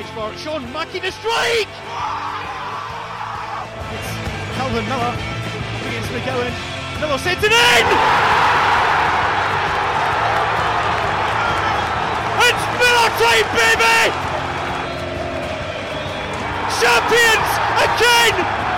for Sean Mackie to strike! It's Calvin Miller against McGowan. Miller sends it in! It's Miller time, baby! Champions again!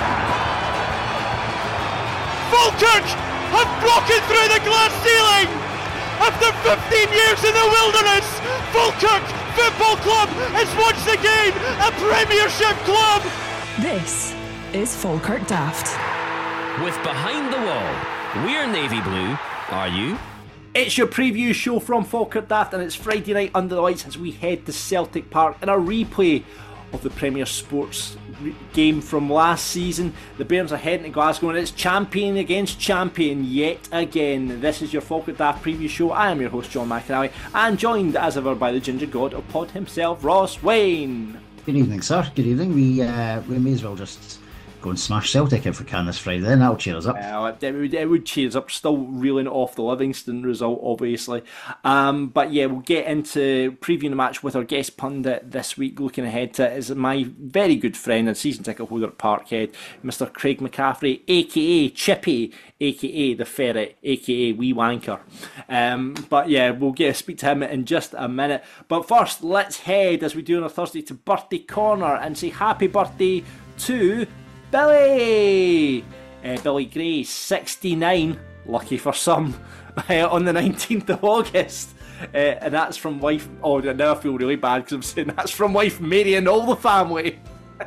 Falkirk have broken through the glass ceiling! After 15 years in the wilderness, Falkirk Football Club is once again a Premiership club! This is Falkirk Daft. With Behind the Wall, we're navy blue, are you? It's your preview show from Falkirk Daft, and it's Friday night under the lights as we head to Celtic Park in a replay of the Premier Sports game from last season. The Bairns are heading to Glasgow and it's champion against champion yet again. This is your Falkirk Daft preview show. I am your host John McAnally, and joined as ever by the ginger god of pod himself, Ross Wayne. Good evening, sir. Good evening. We may as well just go and smash Celtic if we can this Friday, then that'll cheer us up. It would cheer us up. Still reeling off the Livingston result, obviously. But yeah, we'll get into previewing the match with our guest pundit this week. Looking ahead to it is my very good friend and season ticket holder at Parkhead, Mr. Craig McCaffrey, aka Chippy, aka the Ferret, aka Wee Wanker. But yeah, we'll get to speak to him in just a minute. But first, let's head, as we do on a Thursday, to Birthday Corner and say happy birthday to Billy! Billy Gray, 69, lucky for some, on the 19th of August. And that's from wife... Oh, now I feel really bad because I'm saying that's from wife Mary and all the family.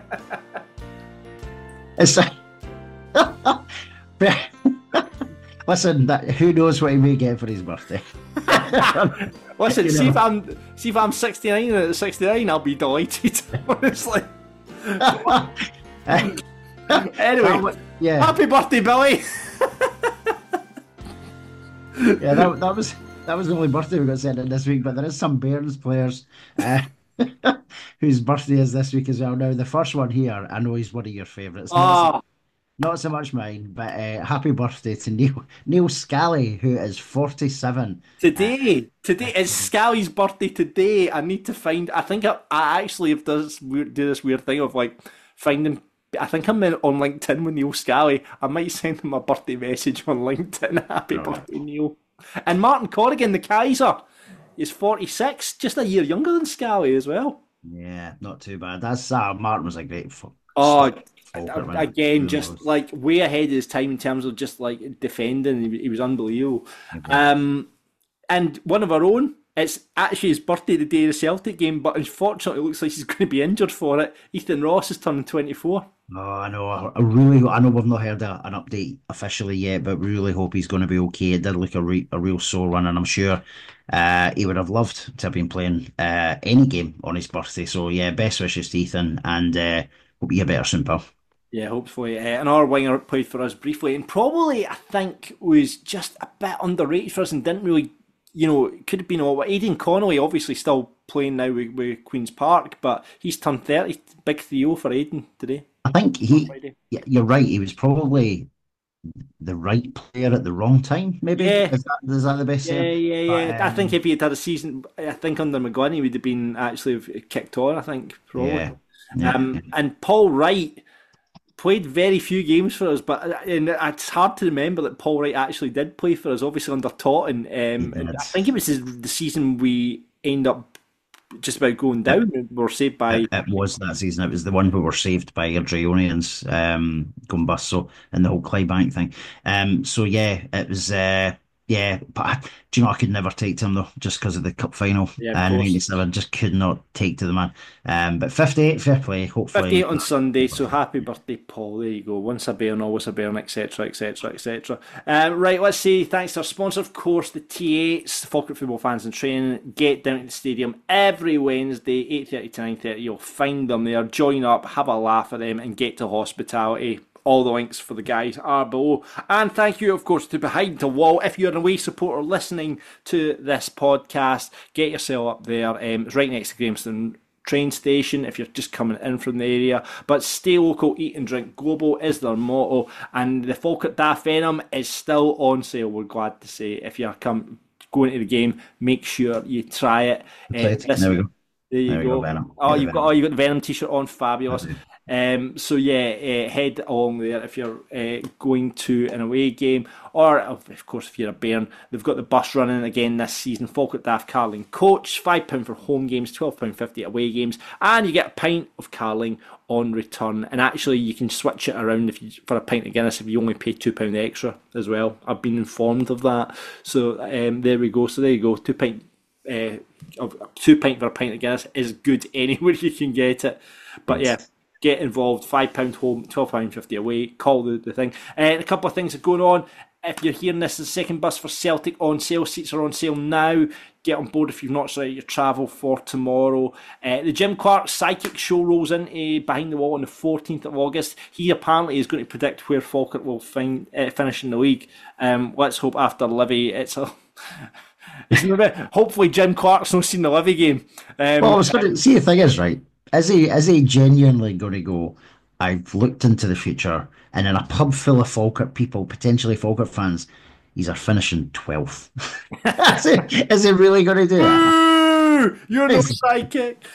It's listen, who knows what he may get for his birthday? Listen, see if I'm 69 and at 69, I'll be delighted, honestly. Anyway, yeah. Happy birthday, Billy! Yeah, that was the only birthday we got sent in this week, but there is some Bairns players whose birthday is this week as well. Now, the first one here, I know he's one of your favourites. Not so much mine, but happy birthday to Neil Scally, who is 47. Today is Scally's birthday today. I need to find... I think I actually have do this weird thing of like finding... I think I'm on LinkedIn with Neil Scally. I might send him a birthday message on LinkedIn. Happy birthday, Neil. And Martin Corrigan, the Kaiser, is 46, just a year younger than Scally as well. Yeah, not too bad. That's Martin was a great again, just like way ahead of his time in terms of just like defending. He was unbelievable. Okay. And one of our own, it's actually his birthday the day of the Celtic game, but unfortunately it looks like he's going to be injured for it. Ethan Ross is turning 24. Oh, I know. I know we've not heard an update officially yet, but we really hope he's going to be okay. It did look a real sore run, and I'm sure he would have loved to have been playing any game on his birthday. So yeah, best wishes to Ethan, and hope you get better soon, pal. Yeah, hopefully. And our winger played for us briefly, and probably I think was just a bit underrated for us and didn't really, it could have been all. Aidan Connolly obviously still playing now with Queen's Park, but he's turned 30. Big 3-0 for Aidan today. I think you're right. He was probably the right player at the wrong time, maybe. Yeah. Is that the best saying? Yeah. But, I think if he had a season, I think under McGuinn, he would have been actually kicked on, I think, probably. Yeah. And Paul Wright played very few games for us, but it's hard to remember that Paul Wright actually did play for us, obviously under Totten. I think it was the season we end up just about going down. We were saved by... It was that season. It was the one we were saved by our Drayonians going bust, so, and the whole Clydebank thing. So yeah, it was... but do you know, I could never take to him though, just because of the cup final in 97. Just could not take to the man. But 58, fair play, hopefully. 58 on Sunday, so happy birthday, Paul. There you go. Once a Bairn, always a Bairn, etc, etc, etc. Right, let's say thanks to our sponsor, of course, the T8s, Falkirk Football Fans in Training. Get down to the stadium every Wednesday, 8:30 to 9:30. You'll find them there. Join up, have a laugh at them, and get to hospitality. All the links for the guys are below. And thank you, of course, to Behind the Wall. If you're an away supporter listening to this podcast, get yourself up there. It's right next to Grahamston train station if you're just coming in from the area. But stay local, eat and drink global is their motto. And the Falkirk Daft Venom is still on sale, we're glad to say. If you're going to the game, make sure you try it. There we go. There you There we go, go. Venom. Oh, Get the you've got Venom. the Venom t-shirt on, I fabulous. do. So yeah, head along there if you're going to an away game, or of course if you're a Bairn, they've got the bus running again this season. Falkirk Daft Carling coach, £5 for home games, £12.50 away games, and you get a pint of Carling on return. And actually, you can switch it around if you for a pint of Guinness if you only pay £2 extra as well. I've been informed of that. So there we go. So there you go, of 2 pint for a pint of Guinness is good anywhere you can get it. But yeah, get involved. £5 home, £12.50 away. Call the thing. A couple of things are going on. If you're hearing this, the second bus for Celtic on sale. Seats are on sale now. Get on board if you've not started your travel for tomorrow. The Jim Clark Psychic Show rolls into Behind the Wall on the 14th of August. He apparently is going to predict where Falkirk will finish in the league. Let's hope after Livy it's a... Hopefully Jim Clark's not seen the Livy game. Well, I was going to see, the thing is, right, is he genuinely going to go, I've looked into the future, and in a pub full of Falkirk people, potentially Falkirk fans, he's our finishing 12th. Is he really going to do that? You're no psychic.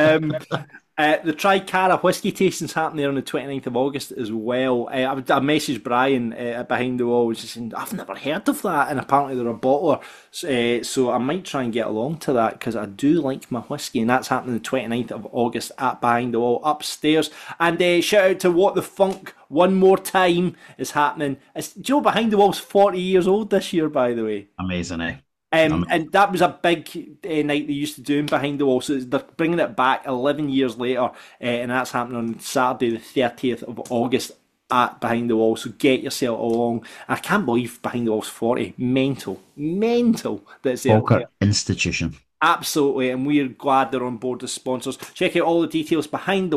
The Tricara whiskey tasting's happening on the 29th of August as well. I messaged Brian Behind the Wall, just saying, I've never heard of that, and apparently they're a bottler. So I might try and get along to that because I do like my whiskey, and that's happening the 29th of August at Behind the Wall upstairs. And shout out to What the Funk one more time is happening. Do you know Behind the Wall's 40 years old this year, by the way? Amazing, eh? And that was a big night they used to do in Behind the Wall, so they're bringing it back 11 years later, and that's happening on Saturday the 30th of August at Behind the Wall, so get yourself along. I can't believe Behind the Wall's 40. Mental that's there. Falkirk institution. Absolutely, and we're glad they're on board as sponsors. Check out all the details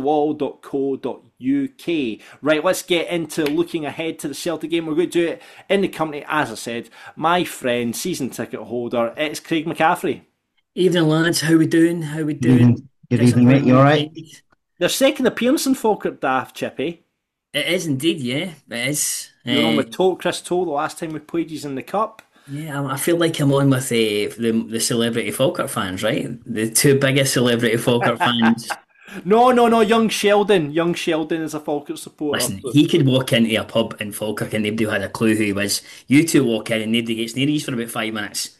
behindthewall.co.uk. Right, let's get into looking ahead to the Celtic game. We're going to do it in the company, as I said, my friend, season ticket holder, it's Craig McCaffrey. Evening, lads. How we doing? Good evening, mate. You all right? Their second appearance in Falkirk Daft, Chippy. It is indeed, yeah. It is. You're on with Chris Toll the last time we played you in the Cup. Yeah, I feel like I'm on with the celebrity Falkirk fans, right? The two biggest celebrity Falkirk fans. No, young Sheldon. Young Sheldon is a Falkirk supporter. Listen, he could walk into a pub in Falkirk and nobody had a clue who he was. You two walk in and nobody gets near you for about 5 minutes.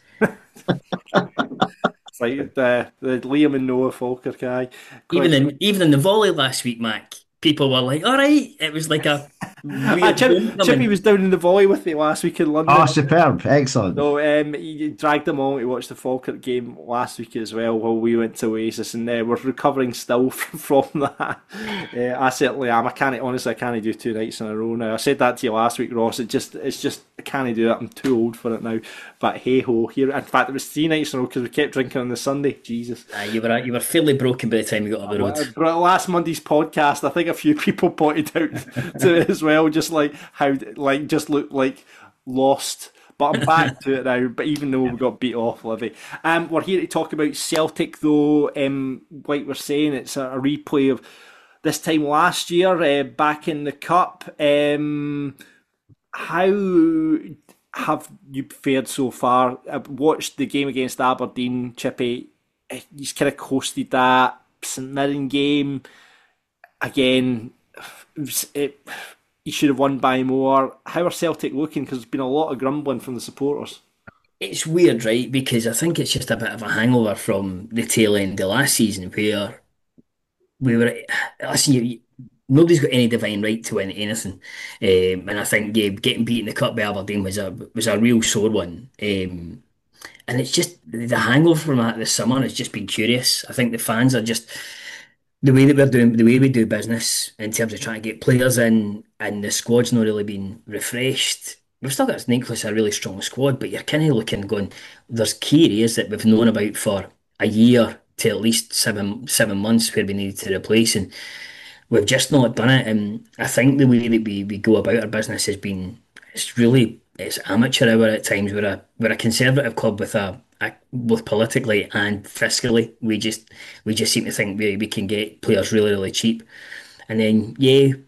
It's like the Liam and Noah Falkirk guy. Even in the volley last week, Mac, people were like, all right. It was like a weird Chippy was down in the volley with me last week in London. Oh, superb. Excellent. No, he dragged them on to watch the Falkirk game last week as well while we went to Oasis, and we're recovering still from that. I certainly am. I can't do 2 nights in a row now. I said that to you last week, Ross. It's just I can't do it. I'm too old for it now. But hey ho, here. In fact, it was 3 nights in a row because we kept drinking on the Sunday. Jesus, you were fairly broken by the time you got on the road. Last Monday's podcast, I think a few people pointed out to it as well, just like how just looked like lost. But I'm back to it now. But even though we got beat off, Livy, we're here to talk about Celtic, though. Like we're saying, it's a replay of this time last year, back in the Cup. How have you fared so far? I've watched the game against Aberdeen, Chippy. He's kind of coasted that. St Mirren game again. He should have won by more. How are Celtic looking? Because there's been a lot of grumbling from the supporters. It's weird, right? Because I think it's just a bit of a hangover from the tail end of last season where we were. Listen, nobody's got any divine right to win anything, and I think getting beaten in the cup by Aberdeen was a real sore one. And it's just the hangover from that this summer has just been curious. I think the fans are just the way we do business in terms of trying to get players in, and the squad's not really been refreshed. We've still got Nicholas, a really strong squad, but you're kind of looking, going, there's key areas that we've known about for a year to at least 7 months where we needed to replace, and we've just not done it. And I think the way that we go about our business has been, it's amateur hour at times. We're a conservative club with both politically and fiscally. We just seem to think we can get players really, really cheap. And then,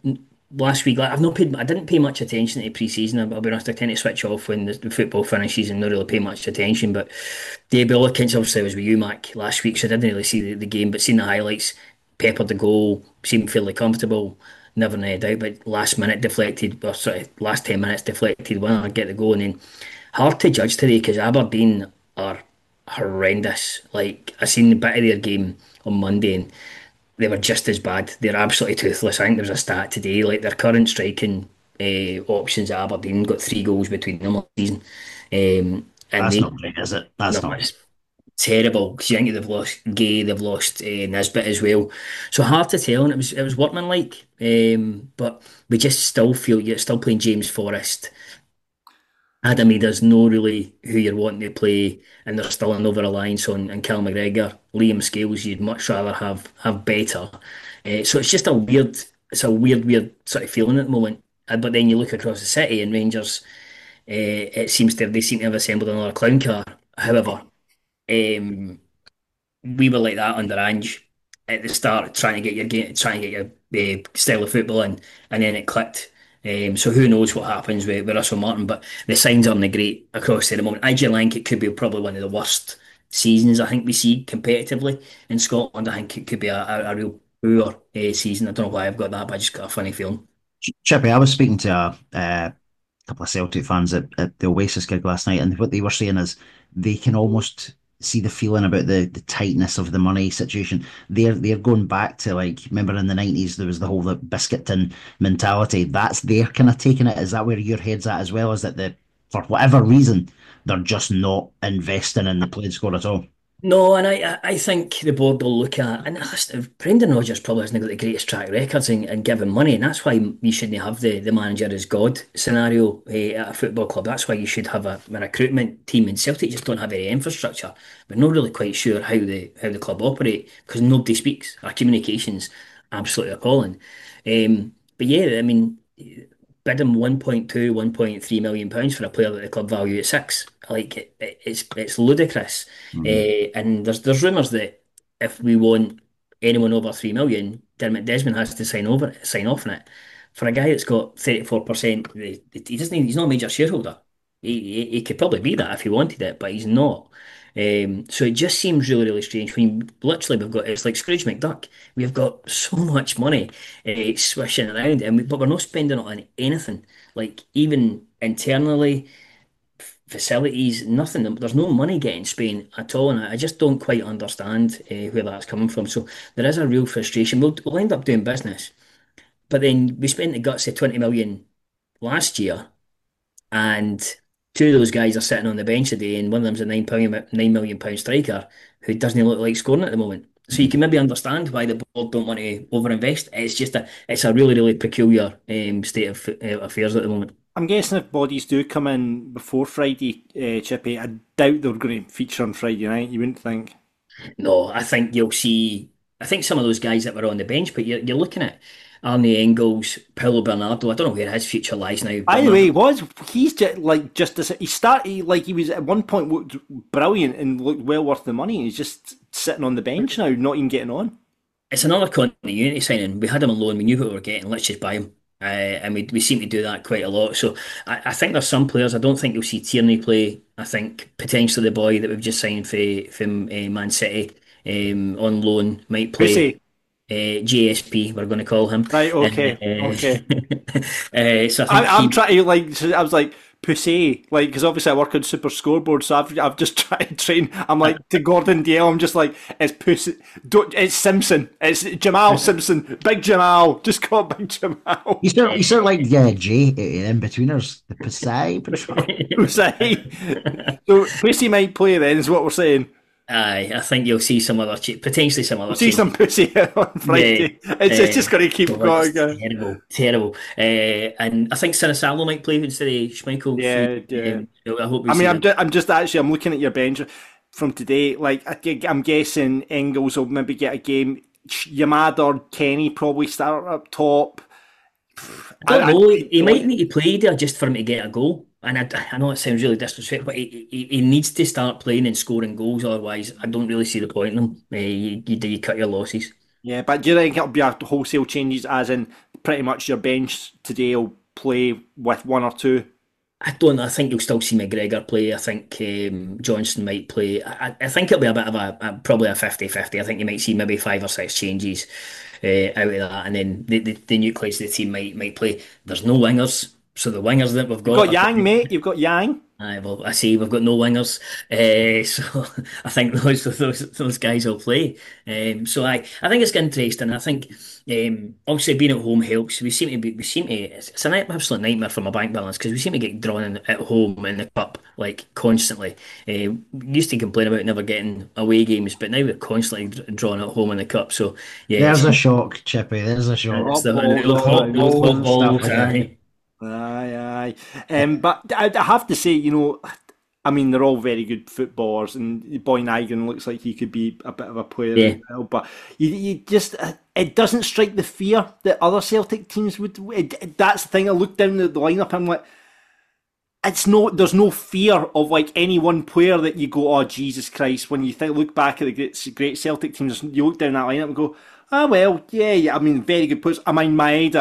last week, like, I didn't pay much attention to pre-season. I'll be honest, I tend to switch off when the football finishes and not really pay much attention. But the Ebola Kings, obviously, I was with you, Mac, last week, so I didn't really see the game, but seeing the highlights, peppered the goal, seemed fairly comfortable, never no doubt. But last minute deflected, or sorry, last 10 minutes deflected when I get the goal, and then hard to judge today because Aberdeen are horrendous. Like I seen the bit of their game on Monday, and they were just as bad. They're absolutely toothless. I think there's a stat today, like their current striking options at Aberdeen got 3 goals between them last season. And That's they, not great, is it? That's no, not. it's terrible because you think they've lost Gay, they've lost Nisbet as well. So hard to tell, and it was workmanlike. But we just still feel you're still playing James Forrest. Adam Ida's no really who you're wanting to play, and there's still an over reliance on Cal McGregor. Liam Scales, you'd much rather have better. So it's a weird sort of feeling at the moment. But then you look across the city and Rangers, they seem to have assembled another clown car. However, um, we were like that under Ange at the start, trying to get your game, trying to get your style of football in, and then it clicked. So who knows what happens with Russell Martin? But the signs aren't great across there at the moment. I do think it could be probably one of the worst seasons I think we see competitively in Scotland. I think it could be a real poor season. I don't know why I've got that, but I just got a funny feeling. Chippy, I was speaking to a couple of Celtic fans at the Oasis gig last night, and what they were saying is they can almost see the feeling about the tightness of the money situation. They're going back to, like, remember in the 90s there was the whole biscuit tin mentality. That's they're kind of taking it. Is that where your head's at as well? Is that for whatever reason they're just not investing in the playing squad at all? No, and I think the board will look at, and listen, Brendan Rodgers probably hasn't got the greatest track records in giving money, and that's why you shouldn't have the manager as God scenario at a football club. That's why you should have a recruitment team, and Celtic just don't have any infrastructure. We're not really quite sure how the club operate because nobody speaks. Our communications absolutely appalling. But yeah, I mean, bid him 1.2, 1.3 million pounds for a player that the club value at six. Like it's ludicrous. Mhm. And there's rumours that if we want anyone over 3 million, Dermot Desmond has to sign off on it. For a guy that's got 34%, he's not a major shareholder. He could probably be that if he wanted it, but he's not. So it just seems really strange when literally we've got it's like Scrooge McDuck. We've got so much money swishing around, but we're not spending it on anything. Like even internally, facilities, nothing. There's no money getting Spain at all, and I just don't quite understand where that's coming from. So there is a real frustration. We'll end up doing business, but then we spent the guts of 20 million last year, and two of those guys are sitting on the bench today, and one of them's a £9 million striker who doesn't look like scoring at the moment. So you can maybe understand why the board don't want to overinvest. It's a really peculiar state of affairs at the moment. I'm guessing if bodies do come in before Friday, Chippy, I doubt they're going to feature on Friday night. You wouldn't think. No, I think you'll see. I think some of those guys that were on the bench, but you're looking at Arnie Engels, Paulo Bernardo. I don't know where his future lies now. By the Bernardo, way, he's just as he started like he was at one point looked brilliant and looked well worth the money. He's just sitting on the bench now, not even getting on. it's another continuity signing. We had him on loan. We knew what we were getting. Let's just buy him. And we seem to do that quite a lot. So I think there's some players. I don't think you'll see Tierney play. I think potentially the boy that we've just signed from Man City on loan might play. Pussy. JSP, we're going to call him. Right, okay, okay. So I think I'm trying to I was like pussy, like because obviously I work on Super Scoreboard, so I've just tried to train. I'm like to Gordon Dale. I'm just like it's pussy. It's Simpson. It's Jamal Simpson. Big Jamal. Just call it Big Jamal. You start like Jay in betweeners, the Pasai Patrol. Pussy. So pussy might play then, is what we're saying. Aye, I think you'll see potentially some other We'll see some pussy on Friday. It's just going to keep going. Terrible. And I think Sinisalo might play instead of Schmeichel. Yeah. So I hope we I see mean, him. I'm just actually I'm looking at your bench from today. Like I'm guessing Engels will maybe get a game. Yamada or Kenny probably start up top. I don't know. He might need to play there just for him to get a goal. And I know it sounds really disrespectful, but he needs to start playing and scoring goals. Otherwise, I don't really see the point in him. You cut your losses. Yeah, but do you think it'll be a wholesale changes as in pretty much your bench today will play with one or two? I don't know. I think you'll still see McGregor play. I think Johnson might play. I think it'll be a bit of probably a 50-50. I think you might see maybe 5 or 6 changes out of that, and then the nucleus of the team might play. There's no wingers, so the wingers that we've You've got Yang, mate. You've got Yang. Well, I see we've got no wingers, so I think those guys will play. So I think it's interesting. I think obviously being at home helps. It's an absolute nightmare for my bank balance because we seem to get drawn in at home in the cup like constantly. We used to complain about never getting away games, but now we're constantly drawn at home in the cup. So yeah, There's a shock, Chippy. There's a shock. it's the hot balls, aye. Aye, aye. But I have to say, I mean, they're all very good footballers, and Boy Nigan looks like he could be a bit of a player Yeah. as well. But you just, it doesn't strike the fear that other Celtic teams would. That's the thing. I look down the lineup, I'm like, there's no fear of like any one player that you go, oh Jesus Christ. When you look back at the great Celtic teams, you look down that lineup and go, ah well, yeah. I mean, very good players. I mean,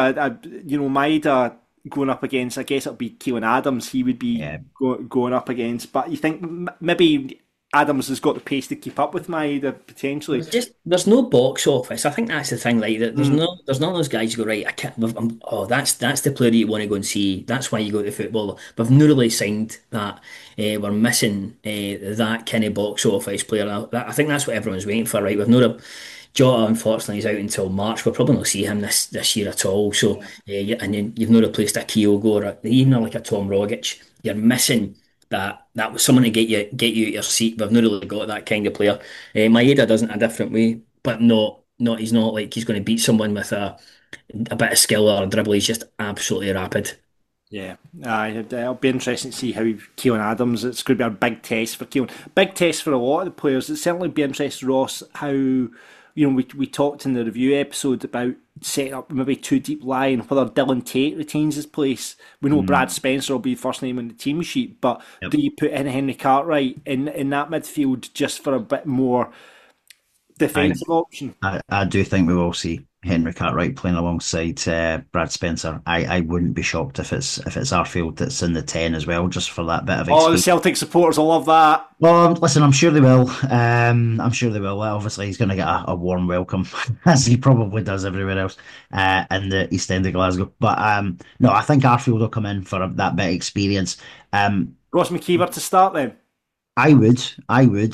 Maeda going up against, I guess it'll be Keelan Adams. He would be going up against, but you think maybe Adams has got the pace to keep up with Maeda potentially. There's no box office. I think that's the thing. Like that, there's none of those guys who go right. I can't. That's the player that you want to go and see. That's why you go to football. We've not really signed that. We're missing that kind of box office player. I think that's what everyone's waiting for. Right? We've not. Jota, unfortunately, is out until March. We'll probably not see him this year at all. So, and then you've not replaced a Kyogo or even like a Tom Rogic. You're missing that was someone to get you out your seat. We've not really got that kind of player. Maeda does it a different way, but not he's not like he's going to beat someone with a bit of skill or a dribble. He's just absolutely rapid. Yeah, it'll be interesting to see how Keelan Adams. It's going to be a big test for Keelan. Big test for a lot of the players. It'll certainly be interesting, Ross, how. We talked in the review episode about setting up maybe two deep line, whether Dylan Tate retains his place. We know Brad Spencer will be first name on the team sheet, but do you put in Henry Cartwright in that midfield just for a bit more defensive option? I do think we will see Henry Cartwright playing alongside Brad Spencer. I wouldn't be shocked if it's Arfield that's in the 10 as well, just for that bit of experience. Oh, the Celtic supporters will love that. Well, listen, I'm sure they will. I'm sure they will. Obviously, he's going to get a warm welcome, as he probably does everywhere else in the East End of Glasgow. But no, I think Arfield will come in for that bit of experience. Ross McKeever to start then? I would,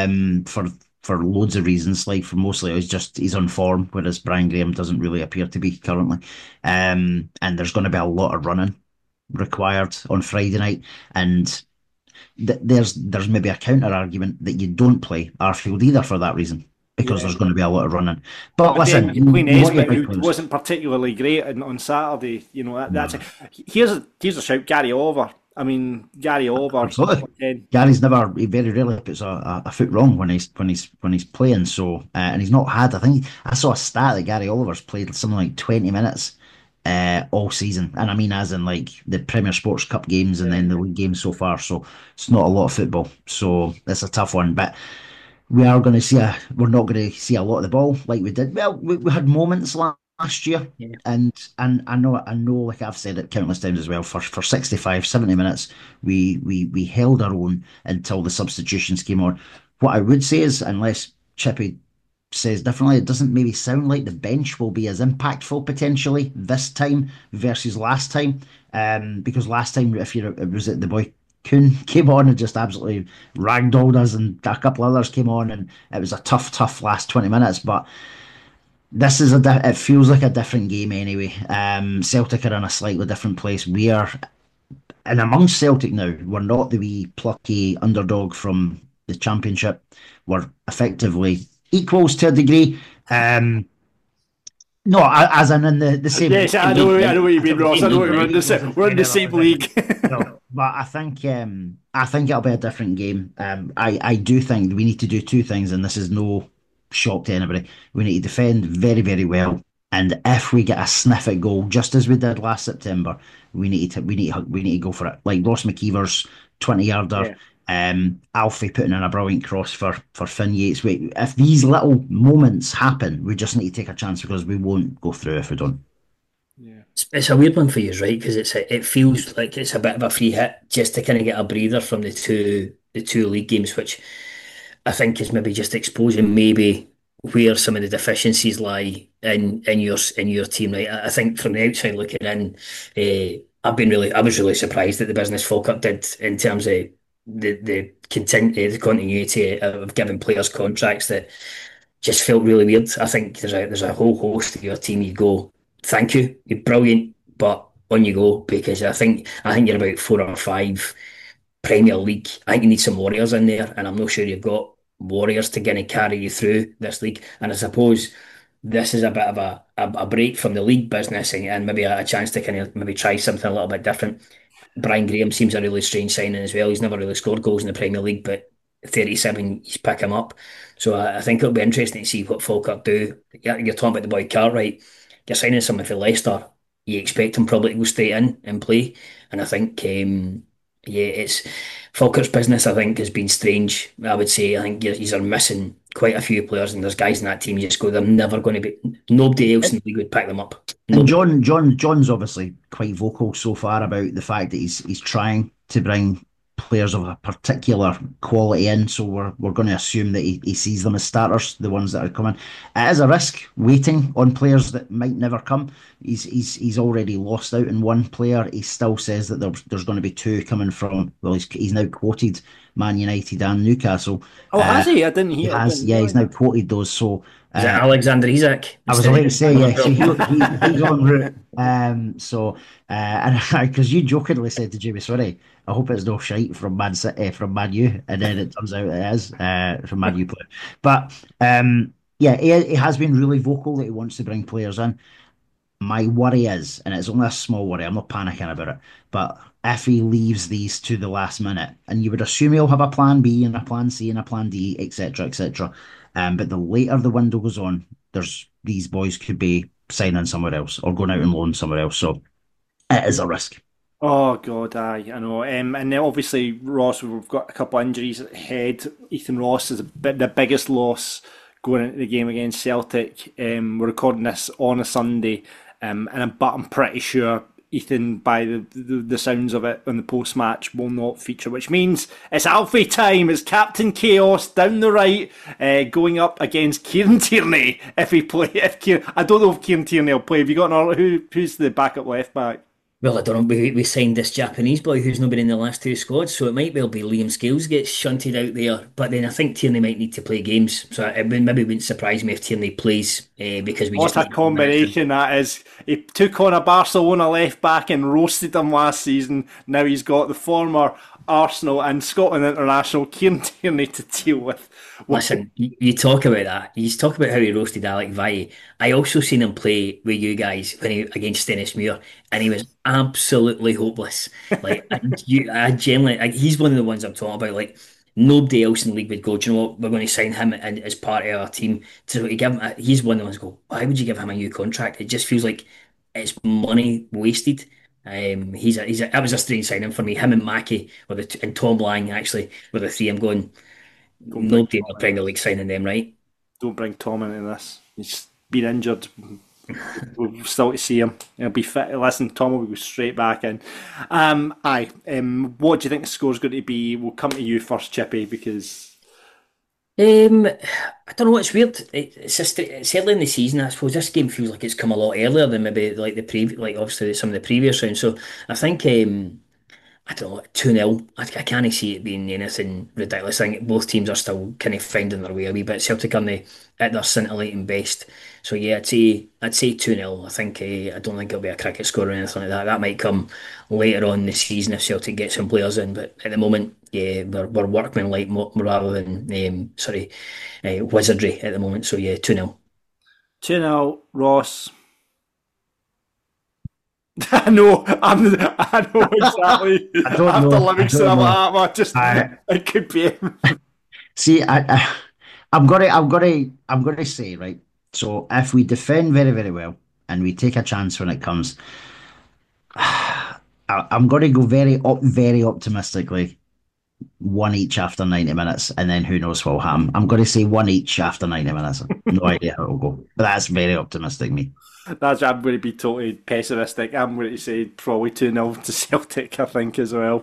for loads of reasons. Like for mostly, he's on form, whereas Brian Graham doesn't really appear to be currently. And there's going to be a lot of running required on Friday night, and there's maybe a counter argument that you don't play Arfield either for that reason, because there's going to be a lot of running. But listen, Queen Nesbitt, who wasn't particularly great on Saturday, that's it. Here's a shout, Gary Oliver. I mean, Gary Oliver. Absolutely. Gary's he very rarely puts a foot wrong when he's playing. So, and he's not had. I think I saw a stat that Gary Oliver's played something like 20 minutes all season, and I mean as in like the Premier Sports Cup games and then the league games so far. So it's not a lot of football. So it's a tough one, but we're not going to see a lot of the ball like we did. Well, we had moments last year, and I know, like I've said it countless times as well, for 65, 70 minutes, we held our own until the substitutions came on. What I would say is, unless Chippy says differently, it doesn't maybe sound like the bench will be as impactful potentially this time versus last time, because last time, the boy Kuhn came on and just absolutely ragdolled us, and a couple others came on, and it was a tough last 20 minutes, but this is it feels like a different game anyway. Celtic are in a slightly different place. We are, and amongst Celtic now, we're not the wee plucky underdog from the Championship. We're effectively equals to a degree. No, as in the same. Yes, I know what you mean, Ross. I know what you mean. We're in the same league. No, but I think it'll be a different game. I do think we need to do two things, and this is no shock to anybody. We need to defend very, very well, and if we get a sniff at goal, just as we did last September, we need to go for it. Like Ross McKeever's 20-yarder, Alfie putting in a brilliant cross for Finn Yates. If these little moments happen, we just need to take a chance, because we won't go through if we don't. It's a weird one for you, right? Because it feels like it's a bit of a free hit just to kind of get a breather from the two league games, which I think is maybe just exposing maybe where some of the deficiencies lie in your team, right? I think from the outside looking in, I was really surprised at the business Falkirk did in terms of the continuity of giving players contracts that just felt really weird. I think there's a whole host of your team you go, thank you, you're brilliant, but on you go because I think you're about 4 or 5 Premier League. I think you need some Warriors in there, and I'm not sure you've got Warriors to kind of carry you through this league. And I suppose this is a bit of a break from the league business and maybe a chance to kind of maybe try something a little bit different. Brian Graham seems a really strange signing as well. He's never really scored goals in the Premier League, but 37, he's pick him up. So I think it'll be interesting to see what Falkirk do. You're talking about the boy Cartwright. You're signing someone for Leicester. You expect him probably to go straight in and play. And I think, yeah, it's Falkirk's business, I think, has been strange. I would say, I think he's are missing quite a few players, and there's guys in that team you just go, they're never going to be, nobody else in the league would pick them up. And Nobody. John's obviously quite vocal so far about the fact that he's trying to bring players of a particular quality in. So we're going to assume that he sees them as starters, the ones that are coming. It is a risk waiting on players that might never come. He's already lost out in one player. He still says that there's going to be two coming from. Well, he's now quoted Man United and Newcastle. Oh, has he? I didn't He hear. has, yeah, he's now quoted those. So. Is it Alexander Isak? I was about to say, yeah, so he's on route. And because you jokingly said to Jamie Swinney, I hope it's no shite from Man City, from Man U, and then it turns out it is from Man U player. But yeah, he has been really vocal that he wants to bring players in. My worry is, and it's only a small worry, I'm not panicking about it, but if he leaves these to the last minute, and you would assume he'll have a plan B and a plan C and a plan D, etc., etc. But the later the window goes on, these boys could be signing somewhere else or going out on loan somewhere else. So it is a risk. Oh God, aye, I know. And then obviously Ross, we've got a couple of injuries ahead. Ethan Ross is the biggest loss going into the game against Celtic. We're recording this on a Sunday, but I'm pretty sure Ethan, by the sounds of it, on the post match will not feature, which means it's Alfie time. It's Captain Chaos down the right, going up against Kieran Tierney if he play. I don't know if Kieran Tierney will play. Have you got who's the backup left back? Well, I don't know. We signed this Japanese boy who's not been in the last two squads, so it might well be Liam Scales gets shunted out there. But then I think Tierney might need to play games, so maybe wouldn't surprise me if Tierney plays because we What just a need combination that is. He took on a Barcelona left back and roasted him last season. Now he's got the former Arsenal and Scotland international Kieran Tierney to deal with. Listen, you talk about that. You talk about how he roasted Alec Valle. I also seen him play with you guys against Stennismuir, and he was absolutely hopeless. Like I genuinely, he's one of the ones I'm talking about. Like nobody else in the league would go, do you know what? We're going to sign him as part of our team. So to give him, he's one of the ones who go. Why would you give him a new contract? It just feels like it's money wasted. That was a strange signing for me. Him and Mackie and Tom Lang actually were the three. I'm going. Don't bring Nobody in the Tom Premier League signing them, right? Don't bring Tom into this. He's been injured. We'll still to see him. He'll be fit. Listen, Tom will go straight back in. Aye. What do you think the score's going to be? We'll come to you first, Chippy, because I don't know. It's weird. It's early in the season. I suppose this game feels like it's come a lot earlier than maybe like like obviously some of the previous rounds. So I think I don't know, 2-0. I can't see it being anything ridiculous. I think both teams are still kind of finding their way a wee bit. Celtic are at their scintillating best. So yeah, I'd say 2-0. I think I don't think it'll be a cricket score or anything like that. That might come later on in the season if Celtic get some players in. But at the moment, yeah, we're workmanlike rather than wizardry at the moment. So yeah, 2-0. 2-0, Ross. I know exactly. I don't After know. Livingston, I'm like, it could be him. See, I'm gonna say, right. So if we defend very, very well and we take a chance when it comes, I'm gonna go very optimistically one each after 90 minutes, and then who knows what will happen. I'm going to say one each after 90 minutes. No idea how it'll go, but that's very optimistic, me. I'm going to be totally pessimistic. I'm going to say probably 2-0 to Celtic, I think, as well.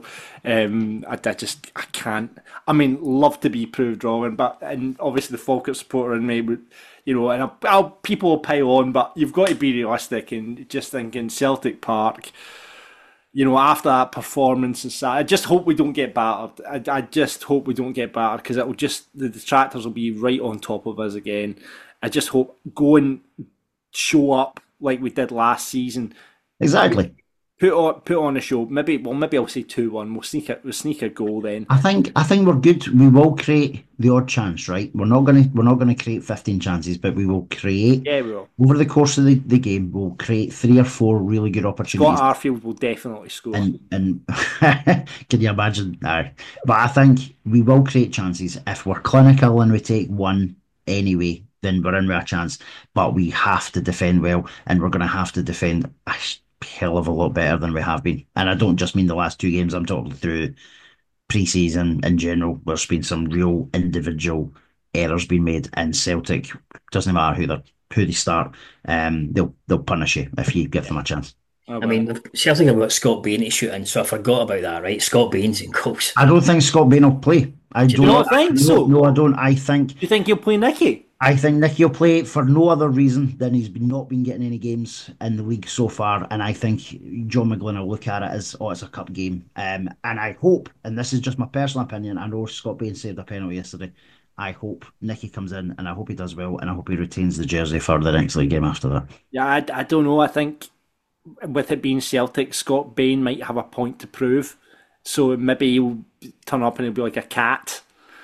I can't. I mean, love to be proved wrong, and obviously the Falkirk supporter in me would, and people will pile on, but you've got to be realistic and just thinking Celtic Park. After that performance and I just hope we don't get battered. I just hope we don't get battered because the detractors will be right on top of us again. I just hope go and show up like we did last season. Exactly. Put on a show. Maybe I'll say 2-1. We'll sneak a goal then. I think we're good. We will create the odd chance, right? We're not gonna create 15 chances, but we will create. Yeah, we will. Over the course of the game, we'll create 3 or 4 really good opportunities. Scott Arfield will definitely score. And can you imagine? No. But I think we will create chances. If we're clinical and we take one anyway, then we're in with a chance. But we have to defend well, and we're going to have to defend a hell of a lot better than we have been. And I don't just mean the last 2 games. I'm talking through pre-season in general. There's been some real individual errors being made, and Celtic, doesn't matter who they start, they'll punish you if you give them a chance. I mean, Celtic have got Scott Bain to shoot in, so I forgot about that, right? Scott Bain's in goals. I don't think Scott Bain will play. Do you not think so? No, I don't. Do you think he'll play Nicky? I think Nicky will play for no other reason than he's not been getting any games in the league so far, and I think John McGlynn will look at it as, it's a cup game. And I hope, and this is just my personal opinion, I know Scott Bain saved a penalty yesterday. I hope Nicky comes in, and I hope he does well, and I hope he retains the jersey for the next league game after that. Yeah, I don't know. I think with it being Celtic, Scott Bain might have a point to prove. So maybe he'll turn up and he'll be like a cat.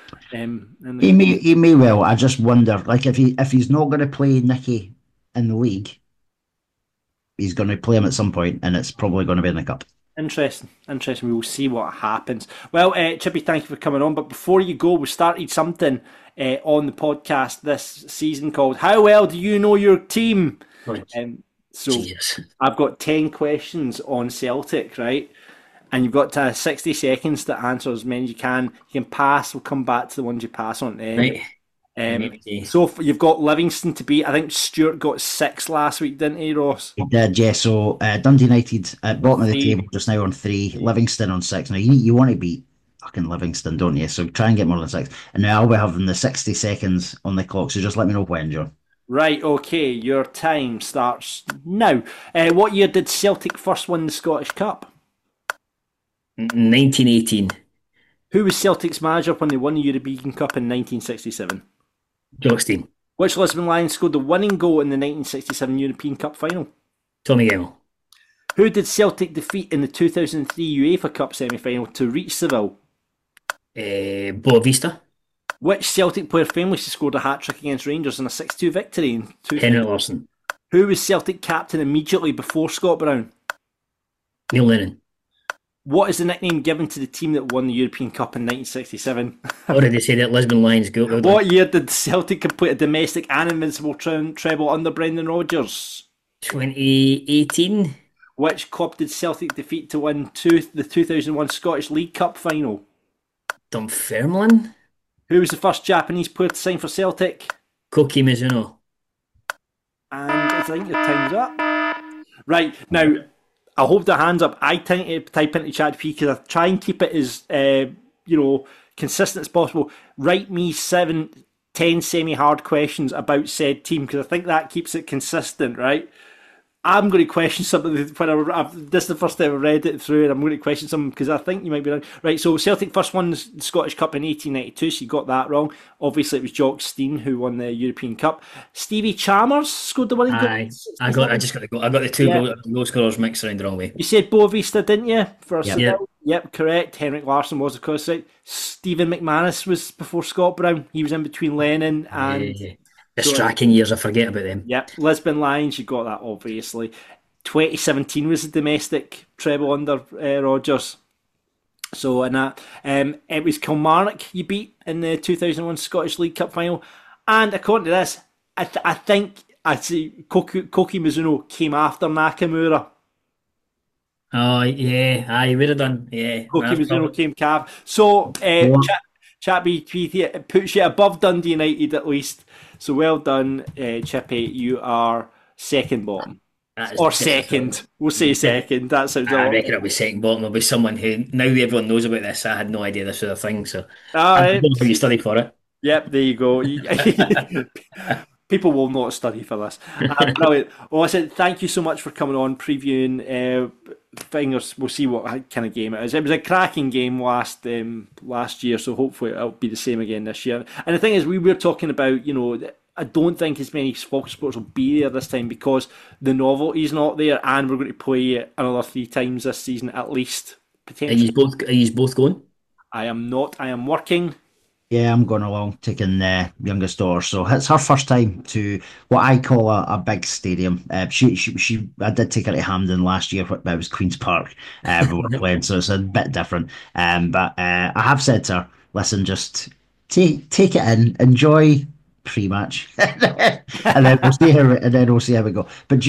He may well. I just wonder, like, if he's not going to play Nicky in the league, he's going to play him at some point, and it's probably going to be in the cup. Interesting. We will see what happens. Well, Chippy, thank you for coming on. But before you go, we started something on the podcast this season called "How Well Do You Know Your Team?" So Jesus. I've got 10 questions on Celtic, right? And you've got 60 seconds to answer as many as you can. You can pass. We'll come back to the ones you pass on. Right. So you've got Livingston to beat. I think Stuart got 6 last week, didn't he, Ross? He did, yeah. So Dundee United at bottom of the table just now on 3. Livingston on 6. Now you want to beat fucking Livingston, don't you? So try and get more than 6. And now I'll be having the 60 seconds on the clock. So just let me know when, John. Right, okay. Your time starts now. What year did Celtic first win the Scottish Cup? 1918. Who was Celtic's manager when they won the European Cup in 1967? Jock Stein. Which Lisbon Lions scored the winning goal in the 1967 European Cup final? Tommy Gemmell. Who did Celtic defeat in the 2003 UEFA Cup semi-final to reach Seville? Boavista. Which Celtic player famously scored a hat-trick against Rangers in a 6-2 victory in 2000? Henrik Larsson. Who was Celtic captain immediately before Scott Brown? Neil Lennon. What is the nickname given to the team that won the European Cup in 1967? Already said it, Lisbon Lions. Go. What year did Celtic complete a domestic and invincible treble under Brendan Rodgers? 2018. Which club did Celtic defeat to win the 2001 Scottish League Cup final? Dunfermline. Who was the first Japanese player to sign for Celtic? Koki Mizuno. And I think your time's up. Right, now, I'll hold the hands up. I tend to type into ChatGPT because I try and keep it as, consistent as possible. Write me 7-10 semi-hard questions about said team because I think that keeps it consistent, right? I'm going to question something when this is the first time I read it through, and I'm going to question something because I think you might be wrong. Right, so Celtic first won the Scottish Cup in 1892, so you got that wrong. Obviously, it was Jock Stein who won the European Cup. Stevie Chalmers scored the winning goal. I got the two goal scorers mixed around the wrong way. You said Boavista, didn't you? Yep, correct. Henrik Larsson was, of course, right. Stephen McManus was before Scott Brown. He was in between Lennon and... The striking years, I forget about them. Yep, Lisbon Lions, you got that obviously. 2017 was the domestic treble under Rodgers. So in that, it was Kilmarnock you beat in the 2001 Scottish League Cup final. And according to this, I think I'd say Koki Mizuno came after Nakamura. Oh, yeah, aye, would have done. Yeah. Koki That's Mizuno probably, came Cav. So, Go on. Chappie Tweety, it puts you above Dundee United at least. So well done, Chippy. You are second bottom. that Or is second. We'll say second. That sounds a I lot. reckon it'll be second bottom. There'll be someone who, now everyone knows about this, I had no idea this was a thing, so All I right. don't know how you study for it. Yep, there you go. People will not study for this. Brilliant. Well, listen, thank you so much for coming on, previewing Fingers. We'll see what kind of game it is. It was a cracking game last year, so hopefully it'll be the same again this year. And the thing is, we were talking about, I don't think as many Focus Sports will be there this time because the novelty's not there, and we're going to play it another 3 times this season at least, potentially. Are you both going? I am not. I am working. Yeah, I'm going along, taking the youngest daughter. So it's her first time to what I call a big stadium. I did take her to Hampden last year, but it was Queen's Park. We were playing, so it's a bit different. But I have said to her, listen, just take it in, enjoy pre-match, and then we'll see how we go. But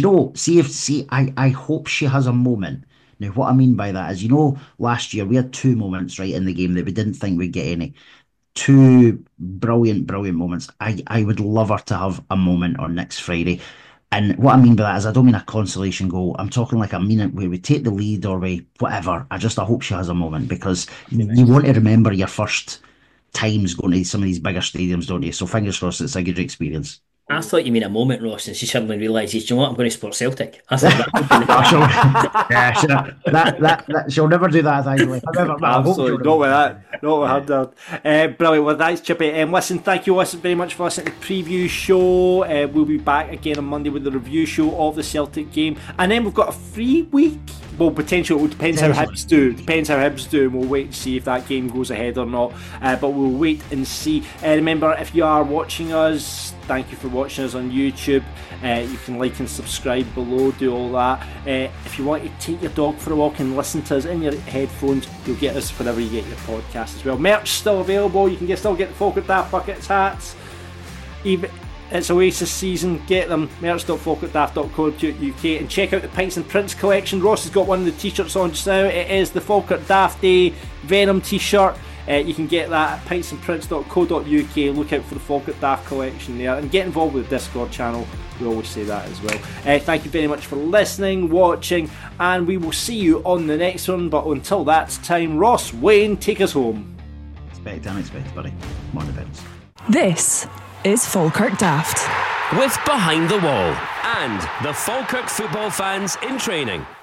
I hope she has a moment. Now, what I mean by that is, last year we had 2 moments right in the game that we didn't think we'd get any. 2 brilliant moments. I would love her to have a moment on next Friday. And what I mean by that is I don't mean a consolation goal. I'm talking like I mean it where we take the lead or we whatever. I hope she has a moment because you want to remember your first times going to some of these bigger stadiums, don't you? So fingers crossed it's a good experience. I thought you mean a moment, Ross, and she suddenly realises, you know what, I'm going to support Celtic. I thought She'll never do that, actually. Absolutely, not with that. Not with her, Dad. Brilliant. Well, thanks, Chippy. Listen, thank you very much for listening to the preview show. We'll be back again on Monday with the review show of the Celtic game. And then we've got a free week. Well, potentially, it depends how Hibs do. Depends how Hibs do, and we'll wait to see if that game goes ahead or not. But we'll wait and see. Remember, if you are watching us, thank you for watching us on YouTube. You can like and subscribe below, do all that. If you want to take your dog for a walk and listen to us in your headphones, you'll get us whenever you get your podcast as well. Merch still available. You can still get the Falkirk Daft buckets, hats. Even it's Oasis season. Get them. merch.falkirkdaft.co.uk and check out the Pints and Prints collection. Ross has got one of the t-shirts on just now. It is the Falkirk Daft Day Venom t-shirt. You can get that at pintsandprints.co.uk. Look out for the Falkirk Daft collection there and get involved with the Discord channel. We always say that as well. Thank you very much for listening, watching, and we will see you on the next one. But until that time, Ross, Wayne, take us home. Expect unexpected, buddy. Come on, events. This is Falkirk Daft. With Behind the Wall and the Falkirk football fans in training.